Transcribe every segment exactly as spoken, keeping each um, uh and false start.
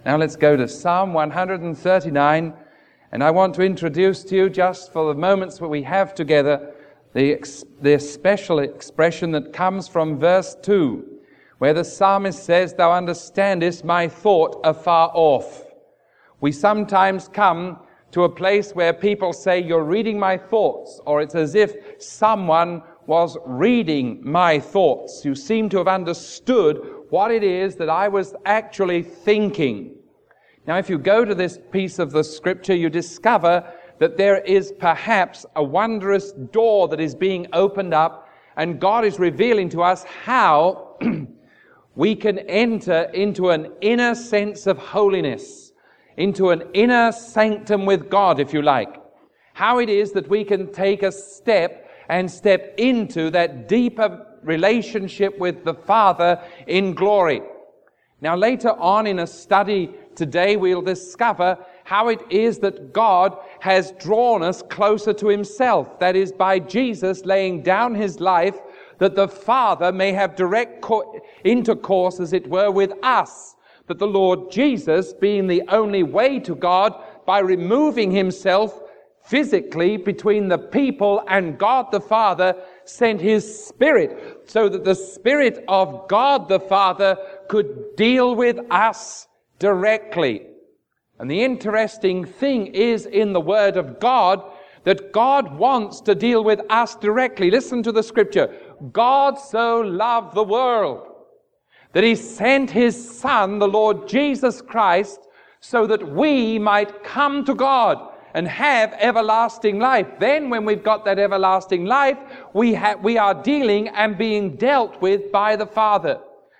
Now let's go to Psalm one thirty-nine, and I want to introduce to you, just for the moments that we have together, the, ex- the special expression that comes from verse two, where the psalmist says, "Thou understandest my thought afar off." We sometimes come to a place where people say, "You're reading my thoughts," or it's as if someone was reading my thoughts. You seem to have understood what it is that I was actually thinking. Now, if you go to this piece of the scripture, you discover that there is perhaps a wondrous door that is being opened up, and God is revealing to us how we can enter into an inner sense of holiness, into an inner sanctum with God, if you like. How it is that we can take a step and step into that deeper relationship with the Father in glory. Now, later on in a study today, we'll discover how it is that God has drawn us closer to Himself. That is, by Jesus laying down His life, that the Father may have direct co- intercourse, as it were, with us. That the Lord Jesus, being the only way to God, by removing Himself physically between the people and God the Father, sent His Spirit, so that the Spirit of God the Father could deal with us directly. And the interesting thing is, in the Word of God, that God wants to deal with us directly. Listen to the scripture. God so loved the world that He sent His Son, the Lord Jesus Christ, so that we might come to God and have everlasting life. Then when we've got that everlasting life, we ha- we are dealing and being dealt with by the Father.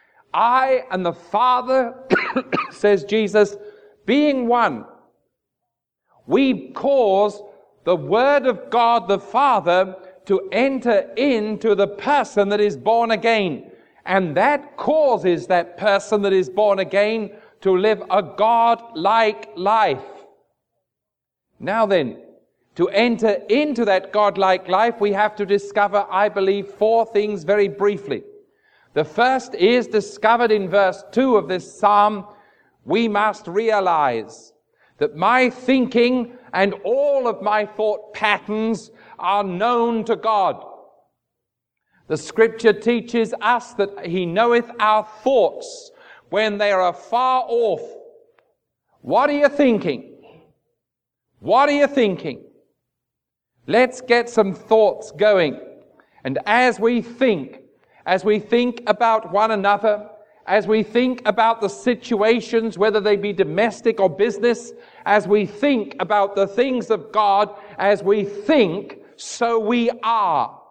I and the Father, says Jesus, being one. We cause the Word of God the Father to enter into the person that is born again. And that causes that person that is born again to live a God-like life. Now then, to enter into that God-like life, we have to discover, I believe, four things very briefly. The first is discovered in verse two of this psalm. We must realize that my thinking and all of my thought patterns are known to God. The scripture teaches us that He knoweth our thoughts when they are afar off. What are you thinking? What are you thinking? Let's get some thoughts going. And as we think, as we think about one another, as we think about the situations, whether they be domestic or business, as we think about the things of God, as we think, so we are.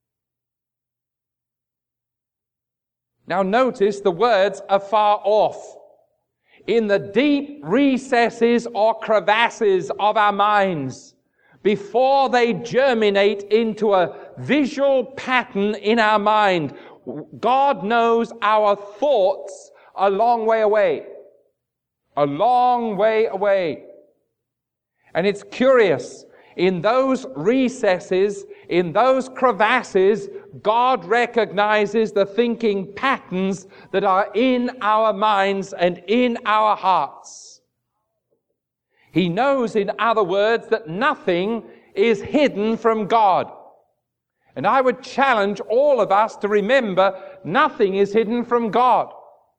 Now notice the words afar off. In the deep recesses or crevasses of our minds, before they germinate into a visual pattern in our mind, God knows our thoughts a long way away. A long way away. And it's curious, in those recesses, in those crevasses, God recognizes the thinking patterns that are in our minds and in our hearts. He knows, in other words, that nothing is hidden from God. And I would challenge all of us to remember, nothing is hidden from God.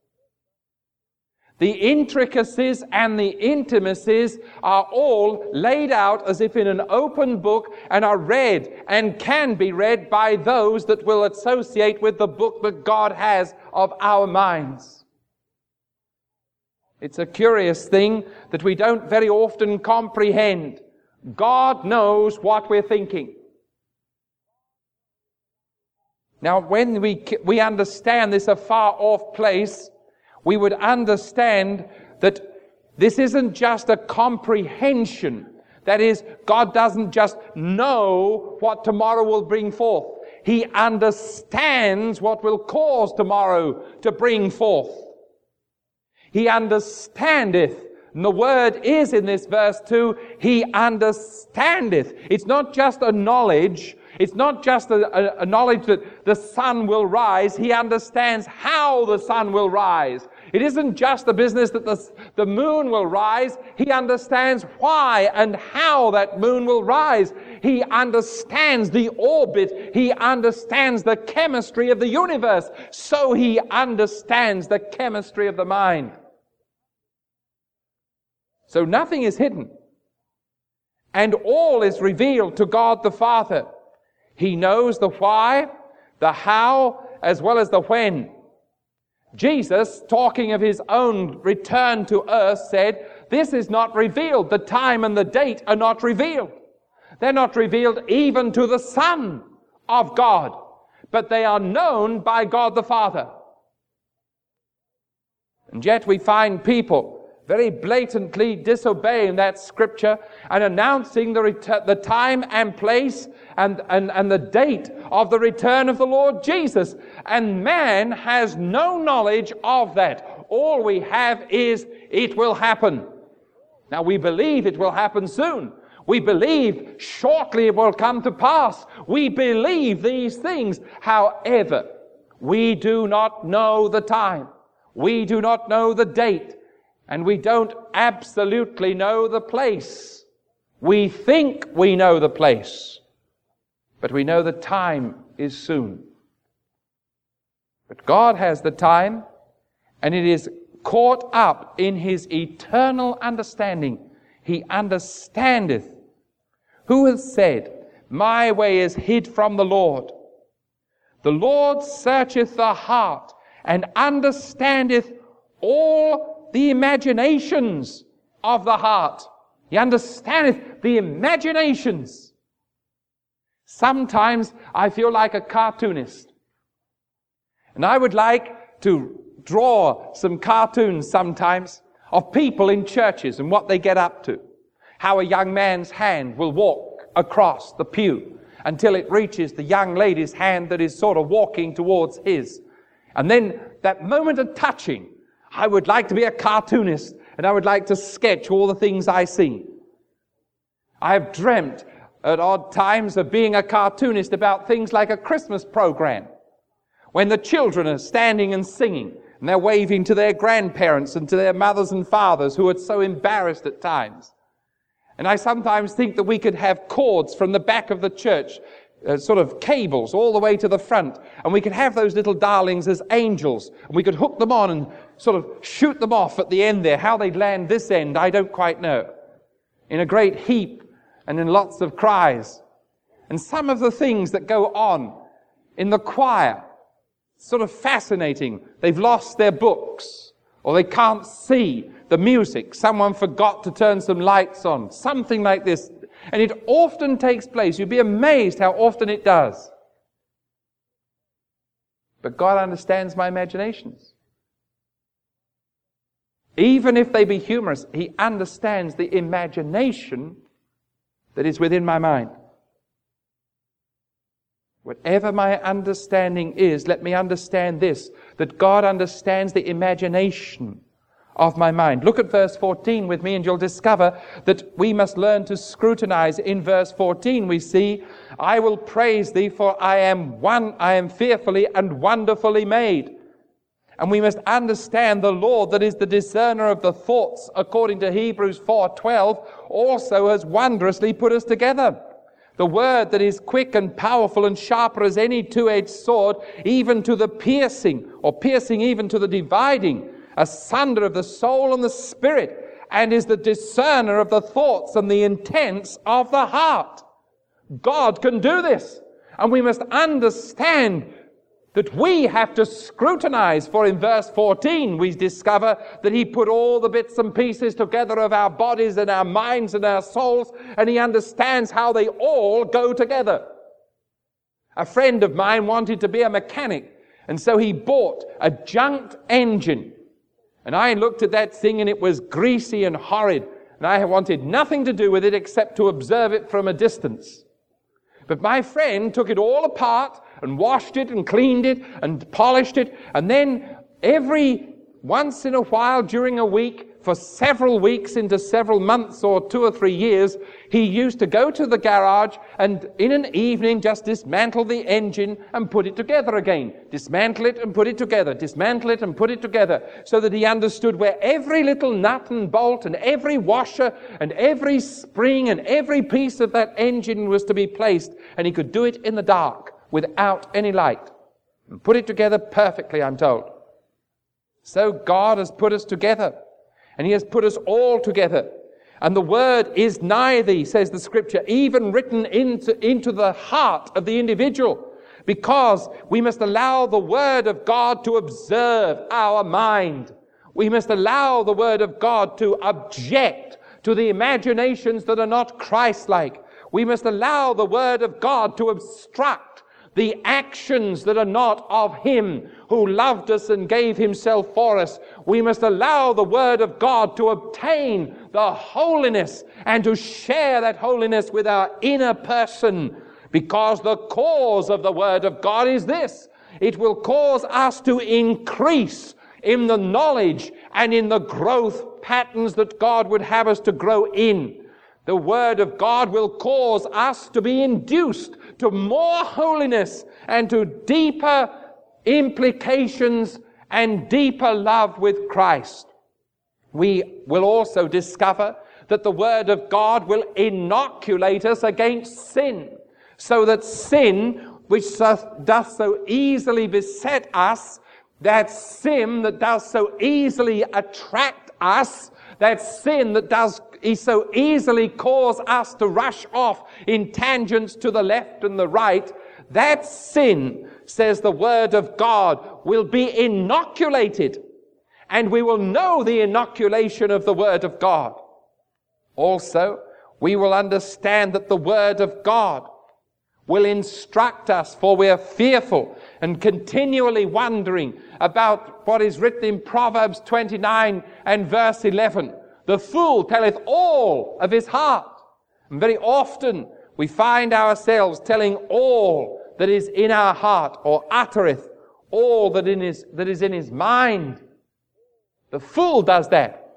The intricacies and the intimacies are all laid out as if in an open book, and are read and can be read by those that will associate with the book that God has of our minds. It's a curious thing that we don't very often comprehend. God knows what we're thinking. Now, when we we understand this afar off place, we would understand that this isn't just a comprehension. That is, God doesn't just know what tomorrow will bring forth. He understands what will cause tomorrow to bring forth. He understandeth. And the word is in this verse too, He understandeth. It's not just a knowledge. It's not just a, a, a knowledge that the sun will rise. He understands how the sun will rise. It isn't just the business that the, the moon will rise. He understands why and how that moon will rise. He understands the orbit. He understands the chemistry of the universe. So he understands the chemistry of the mind. So nothing is hidden. And all is revealed to God the Father. He knows the why, the how, as well as the when. Jesus, talking of his own return to earth, said, this is not revealed. The time and the date are not revealed. They're not revealed even to the Son of God, but they are known by God the Father. And yet we find people very blatantly disobeying that scripture and announcing the, ret- the time and place and, and, and the date of the return of the Lord Jesus. And man has no knowledge of that. All we have is it will happen. Now we believe it will happen soon. We believe shortly it will come to pass. We believe these things. However, we do not know the time. We do not know the date. And we don't absolutely know the place. We think we know the place, but we know the time is soon. But God has the time, and it is caught up in his eternal understanding. He understandeth. Who hath said, my way is hid from the Lord? The Lord searcheth the heart, and understandeth all the imaginations of the heart. He understandeth the imaginations. Sometimes I feel like a cartoonist. And I would like to draw some cartoons sometimes of people in churches and what they get up to. How a young man's hand will walk across the pew until it reaches the young lady's hand that is sort of walking towards his. And then that moment of touching, I would like to be a cartoonist, and I would like to sketch all the things I see. I have dreamt at odd times of being a cartoonist about things like a Christmas program, when the children are standing and singing, and they're waving to their grandparents and to their mothers and fathers who are so embarrassed at times. And I sometimes think that we could have cords from the back of the church, Uh, sort of cables all the way to the front, and we could have those little darlings as angels, and we could hook them on and sort of shoot them off at the end there. How they'd land this end, I don't quite know. In a great heap and in lots of cries. And some of the things that go on in the choir, sort of fascinating. They've lost their books, or they can't see the music. Someone forgot to turn some lights on. Something like this. And it often takes place. You'd be amazed how often it does. But God understands my imaginations. Even if they be humorous, he understands the imagination that is within my mind. Whatever my understanding is, let me understand this, that God understands the imagination of my mind. Look at verse fourteen with me, and you'll discover that we must learn to scrutinize. In verse fourteen we see, I will praise thee, for I am one, I am fearfully and wonderfully made. And we must understand the Lord that is the discerner of the thoughts, according to Hebrews four twelve, also has wondrously put us together. The word that is quick and powerful and sharper as any two-edged sword, even to the piercing, or piercing even to the dividing, asunder of the soul and the spirit, and is the discerner of the thoughts and the intents of the heart. God can do this. And we must understand that we have to scrutinize. For in verse fourteen we discover that he put all the bits and pieces together of our bodies and our minds and our souls, and he understands how they all go together. A friend of mine wanted to be a mechanic, and so he bought a junked engine. And I looked at that thing, and it was greasy and horrid, and I wanted nothing to do with it except to observe it from a distance. But my friend took it all apart and washed it and cleaned it and polished it, and then every once in a while during a week for several weeks into several months or two or three years, he used to go to the garage and in an evening just dismantle the engine and put it together again. Dismantle it and put it together. Dismantle it and put it together. So that he understood where every little nut and bolt and every washer and every spring and every piece of that engine was to be placed. And he could do it in the dark without any light. And put it together perfectly, I'm told. So God has put us together. And he has put us all together. And the word is nigh thee, says the scripture, even written into, into the heart of the individual. Because we must allow the word of God to observe our mind. We must allow the word of God to object to the imaginations that are not Christ-like. We must allow the word of God to obstruct the actions that are not of him who loved us and gave himself for us. We must allow the word of God to obtain the holiness and to share that holiness with our inner person, because the cause of the word of God is this: it will cause us to increase in the knowledge and in the growth patterns that God would have us to grow in. The word of God will cause us to be induced to more holiness and to deeper implications and deeper love with Christ. We will also discover that the word of God will inoculate us against sin, so that sin, which doth so easily beset us, that sin that does so easily attract us, that sin that does so easily cause us to rush off in tangents to the left and the right, that sin, says the word of God, will be inoculated, and we will know the inoculation of the word of God. Also, we will understand that the word of God will instruct us, for we are fearful and continually wondering about what is written in Proverbs twenty-nine and verse eleven. The fool telleth all of his heart. And very often we find ourselves telling all that is in our heart, or uttereth all that, in his, that is in his mind. The fool does that.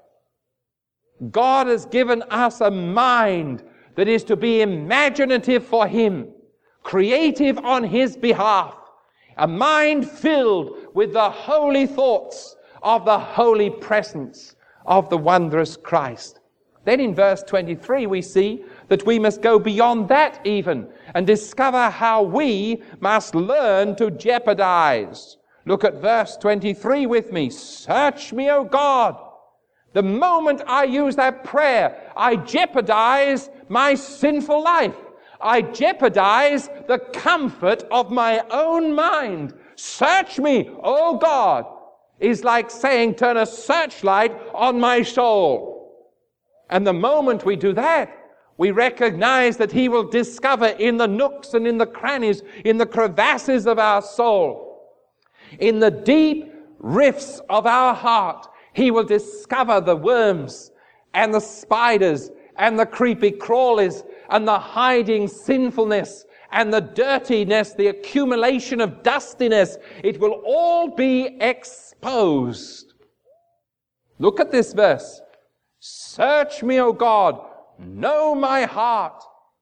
God has given us a mind that is to be imaginative for him, creative on his behalf, a mind filled with the holy thoughts of the holy presence of the wondrous Christ. Then in verse twenty-three we see that we must go beyond that even and discover how we must learn to jeopardize. Look at verse twenty-three with me. Search me, O God. The moment I use that prayer, I jeopardize my sinful life. I jeopardize the comfort of my own mind. Search me, O God, is like saying, turn a searchlight on my soul. And the moment we do that, we recognize that he will discover in the nooks and in the crannies, in the crevasses of our soul, in the deep rifts of our heart, he will discover the worms and the spiders and the creepy crawlies and the hiding sinfulness and the dirtiness, the accumulation of dustiness. It will all be exposed. Look at this verse. Search me, O God, know my heart,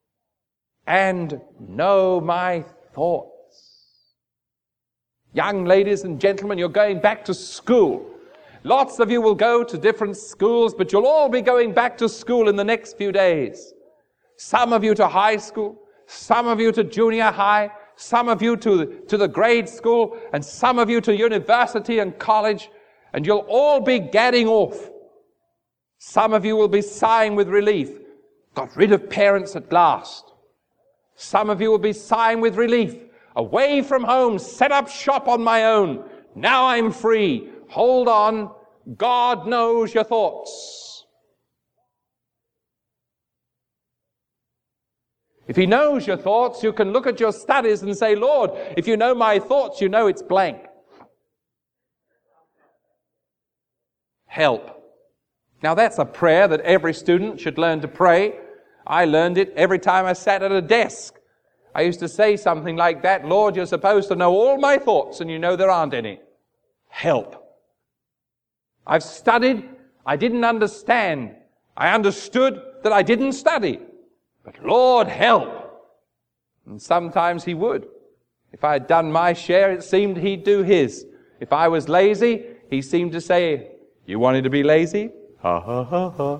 and know my thoughts. Young ladies and gentlemen, you're going back to school. Lots of you will go to different schools, but you'll all be going back to school in the next few days. Some of you to high school, some of you to junior high, some of you to, to the grade school, and some of you to university and college, and you'll all be gadding off. Some of you will be sighing with relief. Got rid of parents at last. Some of you will be sighing with relief. Away from home, set up shop on my own. Now I'm free. Hold on. God knows your thoughts. If he knows your thoughts, you can look at your studies and say, Lord, if you know my thoughts, you know it's blank. Help. Now that's a prayer that every student should learn to pray. I learned it every time I sat at a desk. I used to say something like that, Lord, you're supposed to know all my thoughts and you know there aren't any. Help. I've studied, I didn't understand. I understood that I didn't study. But Lord, help. And sometimes he would. If I had done my share, it seemed he'd do his. If I was lazy, he seemed to say, you wanted to be lazy? Ha ha ha ha.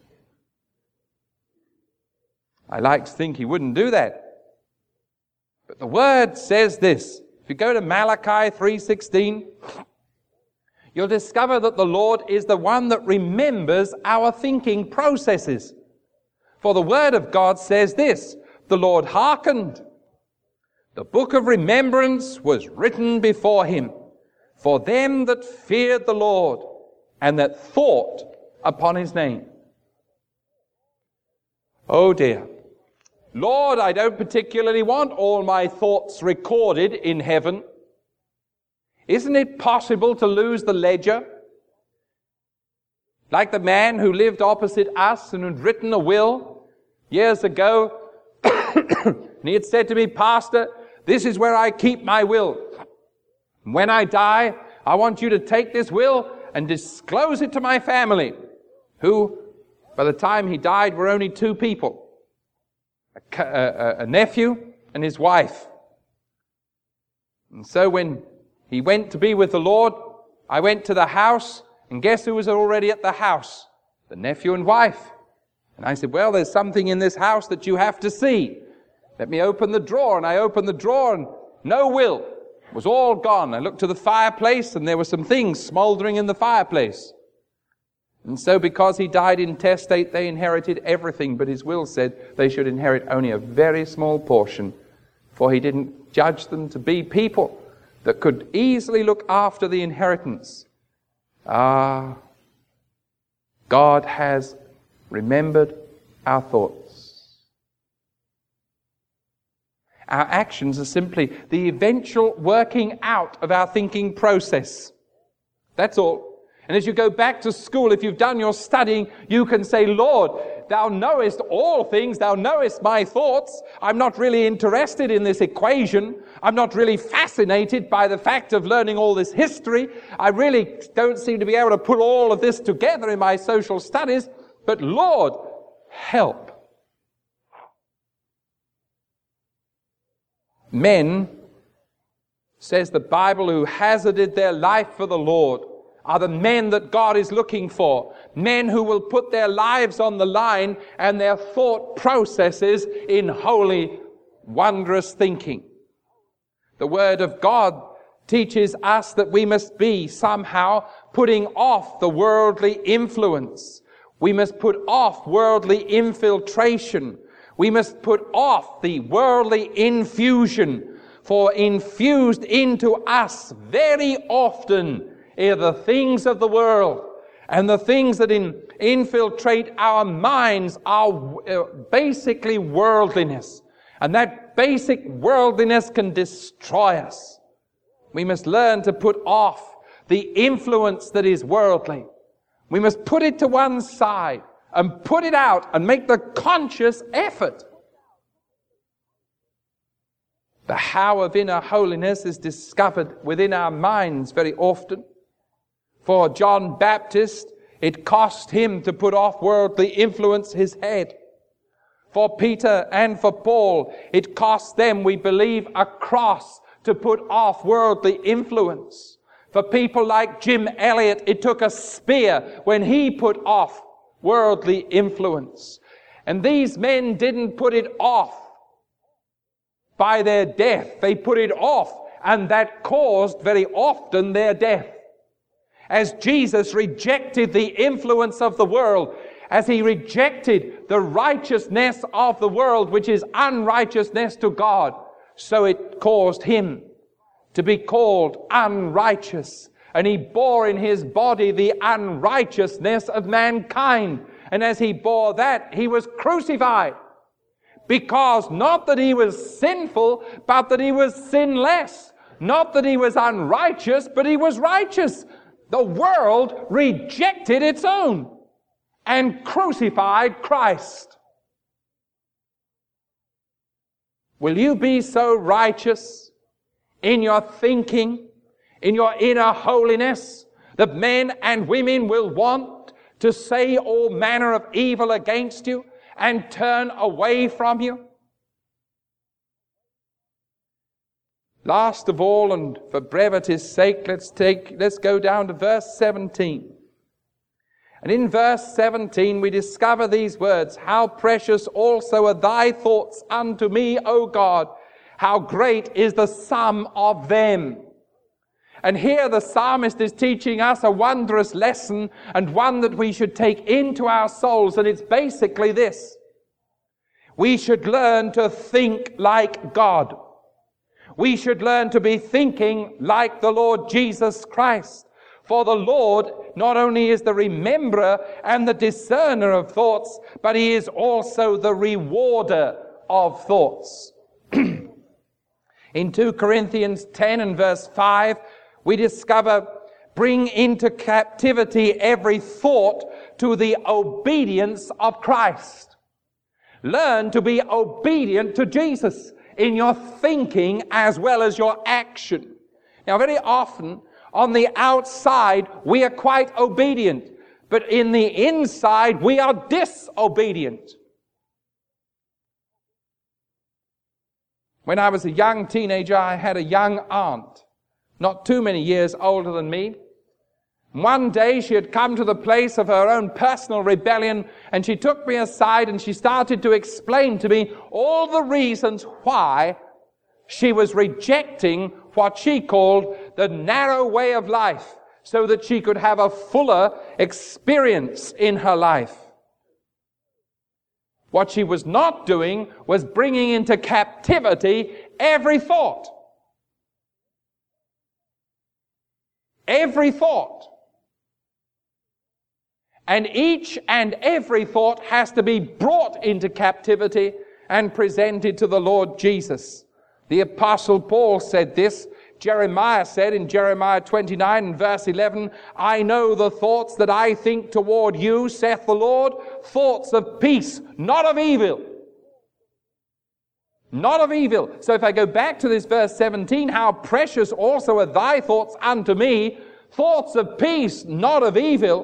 I like to think he wouldn't do that. But the Word says this. If you go to Malachi three sixteen, you'll discover that the Lord is the one that remembers our thinking processes. For the Word of God says this, the Lord hearkened. The book of remembrance was written before him for them that feared the Lord and that thought upon his name. Oh dear. Lord, I don't particularly want all my thoughts recorded in heaven. Isn't it possible to lose the ledger? Like the man who lived opposite us and had written a will years ago, and he had said to me, Pastor, this is where I keep my will. When I die, I want you to take this will and disclose it to my family, who, by the time he died, were only two people. A, a, a nephew and his wife. And so when he went to be with the Lord, I went to the house, and guess who was already at the house? The nephew and wife. And I said, well, there's something in this house that you have to see. Let me open the drawer. And I opened the drawer, and no will. It was all gone. I looked to the fireplace, and there were some things smoldering in the fireplace. And so because he died intestate, they inherited everything, but his will said they should inherit only a very small portion, for he didn't judge them to be people that could easily look after the inheritance. Ah, God has remembered our thoughts. Our actions are simply the eventual working out of our thinking process. That's all. And as you go back to school, if you've done your studying, you can say, Lord, thou knowest all things, thou knowest my thoughts. I'm not really interested in this equation. I'm not really fascinated by the fact of learning all this history. I really don't seem to be able to put all of this together in my social studies. But Lord, help. Men, says the Bible, who hazarded their life for the Lord, are the men that God is looking for. Men who will put their lives on the line and their thought processes in holy, wondrous thinking. The Word of God teaches us that we must be somehow putting off the worldly influence. We must put off worldly infiltration. We must put off the worldly infusion. For infused into us very often are the things of the world, and the things that in, infiltrate our minds are uh, basically worldliness. And that basic worldliness can destroy us. We must learn to put off the influence that is worldly. We must put it to one side and put it out and make the conscious effort. The how of inner holiness is discovered within our minds very often. For John Baptist, it cost him to put off worldly influence his head. For Peter and for Paul, it cost them, we believe, a cross to put off worldly influence. For people like Jim Elliot, it took a spear when he put off worldly influence. And these men didn't put it off by their death. They put it off, and that caused very often their death. As Jesus rejected the influence of the world, as he rejected the righteousness of the world, which is unrighteousness to God, so it caused him to be called unrighteous. And he bore in his body the unrighteousness of mankind. And as he bore that, he was crucified. Because not that he was sinful, but that he was sinless. Not that he was unrighteous, but he was righteous. The world rejected its own and crucified Christ. Will you be so righteous in your thinking, in your inner holiness, that men and women will want to say all manner of evil against you and turn away from you? Last of all, and for brevity's sake, let's take, let's go down to verse seventeen. And in verse seventeen we discover these words, "How precious also are thy thoughts unto me, O God! How great is the sum of them!" And here the psalmist is teaching us a wondrous lesson, and one that we should take into our souls, and it's basically this. We should learn to think like God. We should learn to be thinking like the Lord Jesus Christ. For the Lord not only is the rememberer and the discerner of thoughts, but he is also the rewarder of thoughts. In two Corinthians ten and verse five, we discover, "Bring into captivity every thought to the obedience of Christ." Learn to be obedient to Jesus in your thinking as well as your action. Now, very often, on the outside, we are quite obedient, but in the inside, we are disobedient. When I was a young teenager, I had a young aunt, not too many years older than me. One day she had come to the place of her own personal rebellion, and she took me aside and she started to explain to me all the reasons why she was rejecting what she called the narrow way of life, so that she could have a fuller experience in her life. What she was not doing was bringing into captivity every thought. Every thought. And each and every thought has to be brought into captivity and presented to the Lord Jesus. The Apostle Paul said this. Jeremiah said in Jeremiah twenty-nine and verse eleven, "I know the thoughts that I think toward you, saith the Lord, thoughts of peace, not of evil." Not of evil. So if I go back to this verse seventeen, "How precious also are thy thoughts unto me, thoughts of peace, not of evil."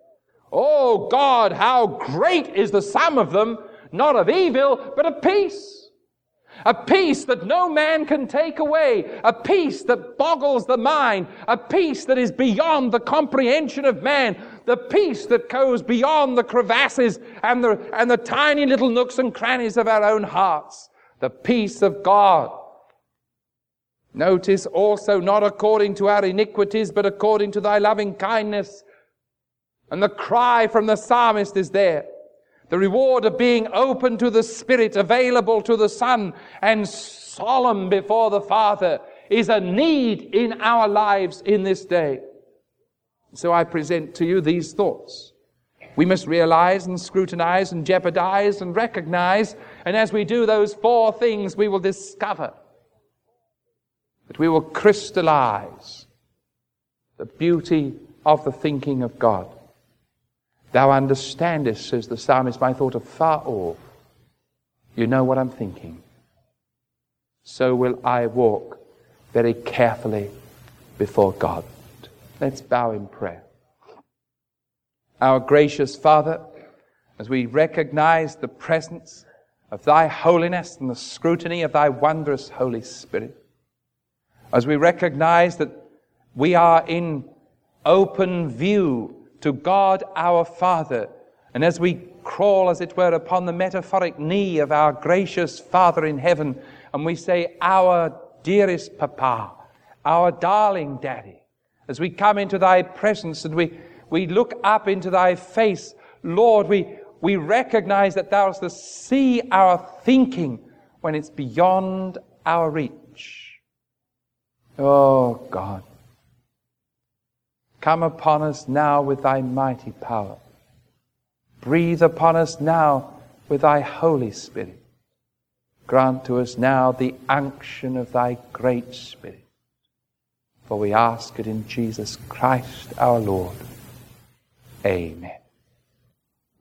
Oh God, how great is the sum of them, not of evil, but of peace. A peace that no man can take away. A peace that boggles the mind. A peace that is beyond the comprehension of man. The peace that goes beyond the crevasses and the, and the tiny little nooks and crannies of our own hearts. The peace of God. Notice also, not according to our iniquities, but according to thy loving kindness. And the cry from the psalmist is there. The reward of being open to the Spirit, available to the Son, and solemn before the Father is a need in our lives in this day. So I present to you these thoughts. We must realize and scrutinize and jeopardize and recognize, and as we do those four things, we will discover that we will crystallize the beauty of the thinking of God. Thou understandest, says the psalmist, my thought afar off. You know what I'm thinking. So will I walk very carefully before God. Let's bow in prayer. Our gracious Father, as we recognize the presence of thy holiness and the scrutiny of thy wondrous Holy Spirit, as we recognize that we are in open view to God our Father, and as we crawl, as it were, upon the metaphoric knee of our gracious Father in heaven, and we say, our dearest Papa, our darling Daddy, as we come into thy presence and we, we look up into thy face, Lord, we, we recognize that thou dost see our thinking when it's beyond our reach. Oh God, come upon us now with thy mighty power. Breathe upon us now with thy Holy Spirit. Grant to us now the unction of thy great Spirit. For we ask it in Jesus Christ our Lord. Amen.